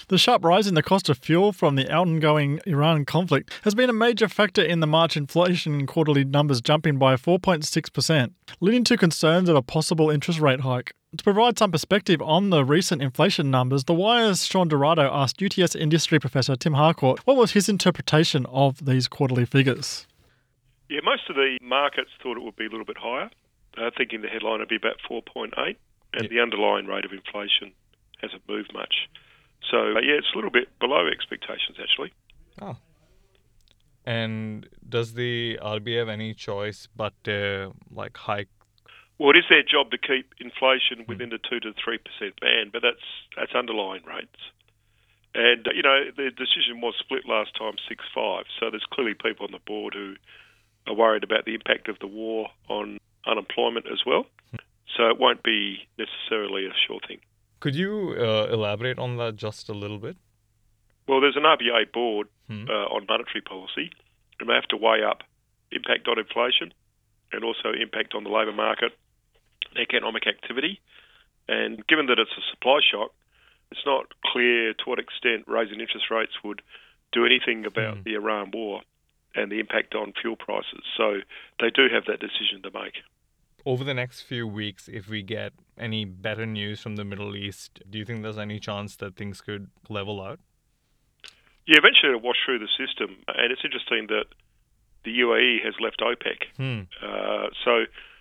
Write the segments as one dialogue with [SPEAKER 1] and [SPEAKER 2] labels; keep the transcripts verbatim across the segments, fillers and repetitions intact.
[SPEAKER 1] The sharp rise in the cost of fuel from the ongoing Iran conflict has been a major factor in the March inflation quarterly numbers jumping by four point six percent, leading to concerns of a possible interest rate hike. To provide some perspective on the recent inflation numbers, The Wire's Sean Dorado asked U T S industry professor Tim Harcourt what was his interpretation of these quarterly figures.
[SPEAKER 2] Yeah, most of the markets thought it would be a little bit higher, uh, thinking the headline would be about four point eight, and yep. the underlying rate of inflation hasn't moved much. So, uh, yeah, it's a little bit below expectations, actually.
[SPEAKER 3] Oh. And does the R B A have any choice but to, like, hike?
[SPEAKER 2] Well, it is their job to keep inflation within the two to three percent band, but that's that's underlying rates. And, uh, you know, the decision was split last time six five, so there's clearly people on the board who are worried about the impact of the war on unemployment as well. So it won't be necessarily a sure thing.
[SPEAKER 3] Could you uh, elaborate on that just a little bit?
[SPEAKER 2] Well, there's an R B A board
[SPEAKER 3] hmm.
[SPEAKER 2] uh, on monetary policy, and they have to weigh up impact on inflation and also impact on the labour market, economic activity. And given that it's a supply shock, it's not clear to what extent raising interest rates would do anything about mm. the Iran war and the impact on fuel prices. So they do have that decision to make.
[SPEAKER 3] Over the next few weeks, if we get any better news from the Middle East, do you think there's any chance that things could level out?
[SPEAKER 2] Yeah, eventually it'll wash through the system. And it's interesting that the U A E has left OPEC.
[SPEAKER 3] Hmm.
[SPEAKER 2] Uh, so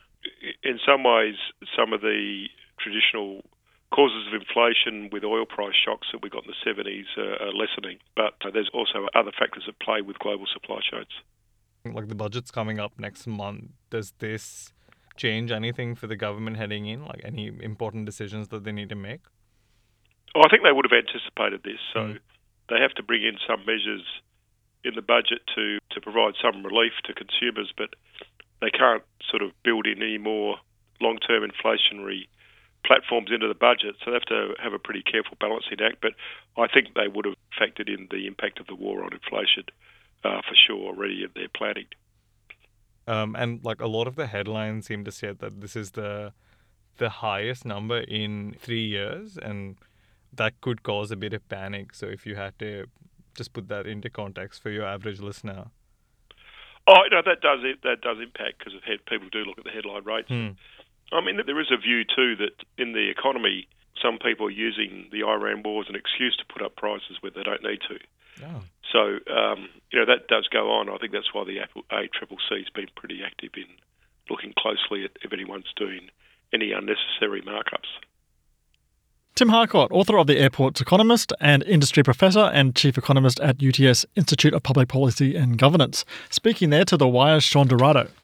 [SPEAKER 2] in some ways, some of the traditional causes of inflation with oil price shocks that we got in the seventies uh, are lessening. But uh, there's also other factors at play with global supply chains.
[SPEAKER 3] Like the budget's coming up next month. Does this change anything for the government heading in? Like any important decisions that they need to make?
[SPEAKER 2] Oh, I think they would have anticipated this. So mm. they have to bring in some measures in the budget to, to provide some relief to consumers, but they can't sort of build in any more long-term inflationary platforms into the budget, so they have to have a pretty careful balancing act. But I think they would have factored in the impact of the war on inflation uh, for sure already in their planning.
[SPEAKER 3] Um, and like a lot of the headlines seem to say that this is the the highest number in three years, and that could cause a bit of panic. So if you had to just put that into context for your average listener.
[SPEAKER 2] Oh, no, that does that does impact because people do look at the headline rates.
[SPEAKER 3] Hmm.
[SPEAKER 2] I mean, there is a view too that in the economy, some people are using the Iran war as an excuse to put up prices where they don't need to.
[SPEAKER 3] Oh.
[SPEAKER 2] So, um, you know, that does go on. I think that's why the A C C C has been pretty active in looking closely at if anyone's doing any unnecessary markups.
[SPEAKER 1] Tim Harcourt, author of The Airport's Economist and industry professor and chief economist at U T S Institute of Public Policy and Governance, speaking there to The Wire's Sean Dorado.